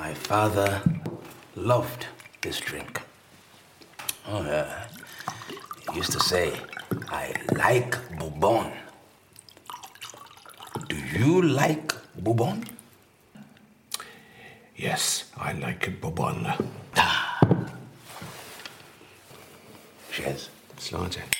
My father loved this drink. Oh, yeah. He used to say, I like Bourbon. Do you like Bourbon? Yes, I like Bourbon. Cheers. Sláinte.